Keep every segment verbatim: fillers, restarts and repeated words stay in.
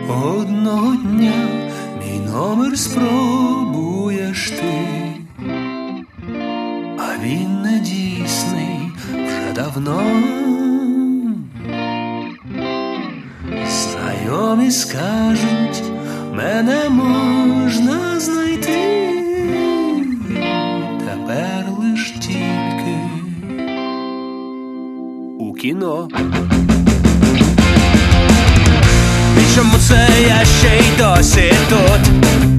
Одного дня мій номер спробуєш ти, а він не дійсний вже давно. Знайомі скажуть, мене можна знайти, тепер лиш тільки у кіно. І чому це я ще й досі тут?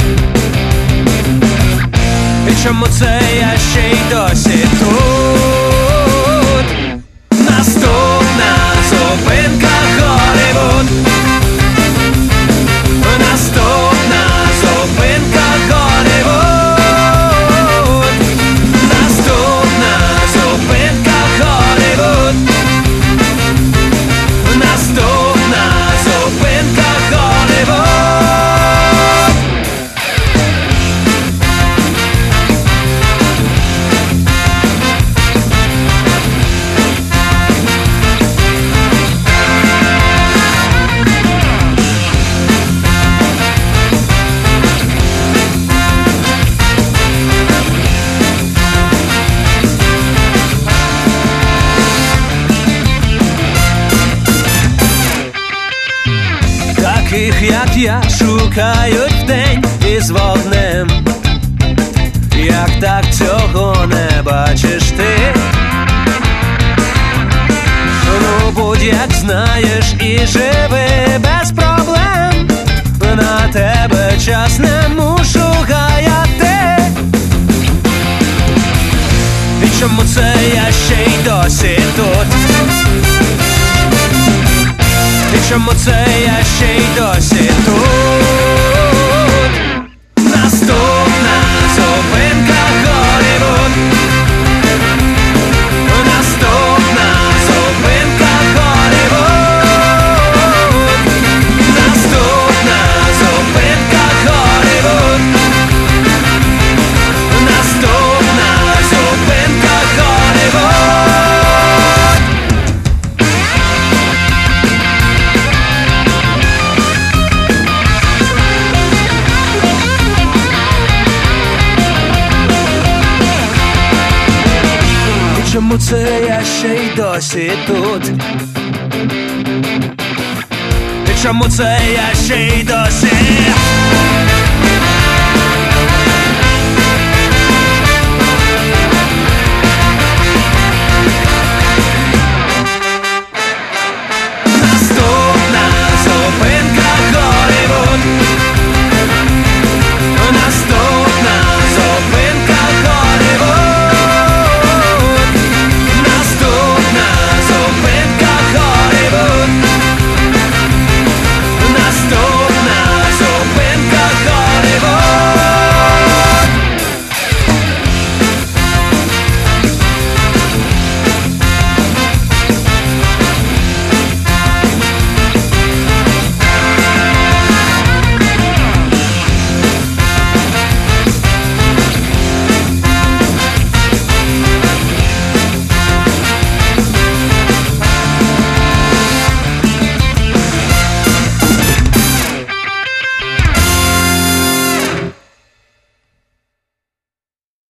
І чому це я ще й досі тут? Наступна зупинка Голлівуд. Наступна зупинка Голлівуд. Наступна зупинка Голлівуд. Наступна зупинка Голлівуд. Таких, як я, шукають вдень із вогнем. Як так цього не бачиш ти? Ну, будь-як знаєш і живи без проблем. На тебе час не мушу гаяти. І чому це я ще й досі тут? І чому це я ще й досі тут? Наступна зупинка Голлівуд. Наступна зупинка Голлівуд. Наступна зупинка Голлівуд. Наступна зупинка Голлівуд. Чому це я ще й досі тут? І чому це я ще й досі?